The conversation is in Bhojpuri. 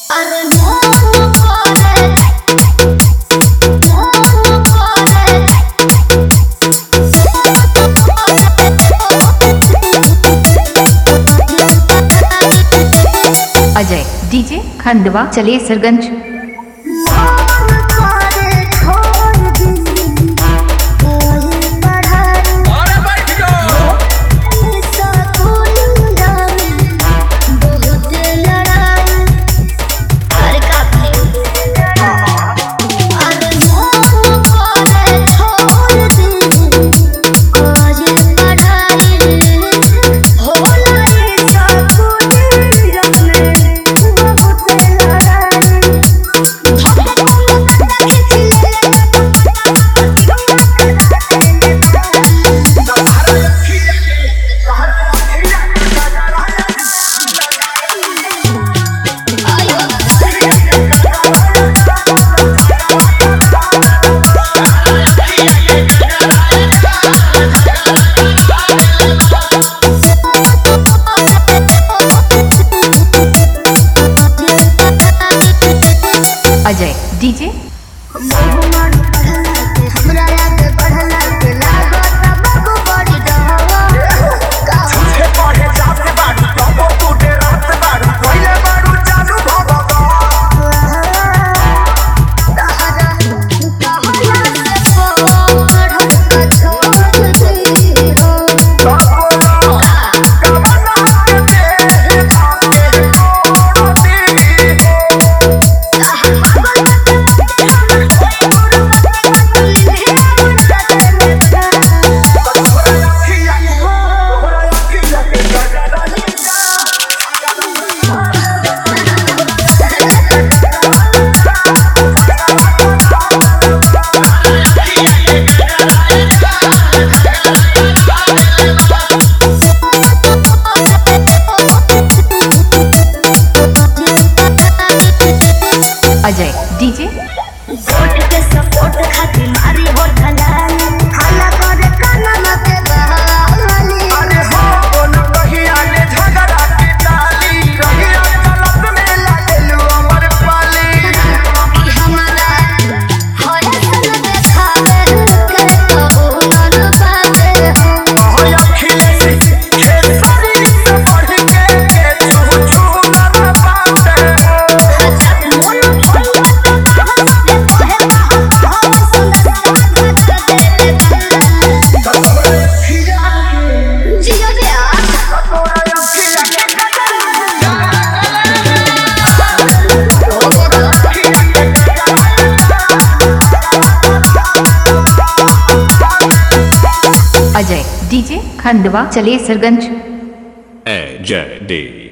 अजय डीजे खंडवा चले Sarganj. Ajay DJ Ajay DJ vote के सपोर्ट खातिर मारी हो ढलाली हाला करे कानन के बहाली अरे हो न कहिया ले झगड़ा के डाली कहिया गलत में लागलू अमर पाली कि हमारा होए सन देखावे के कहू न पावे हो हो अखिलेश खेसारी से बढ़ के छू छू न पाते जब मन खोल अजय डीजे खंडवा चले सरगंज। AJ D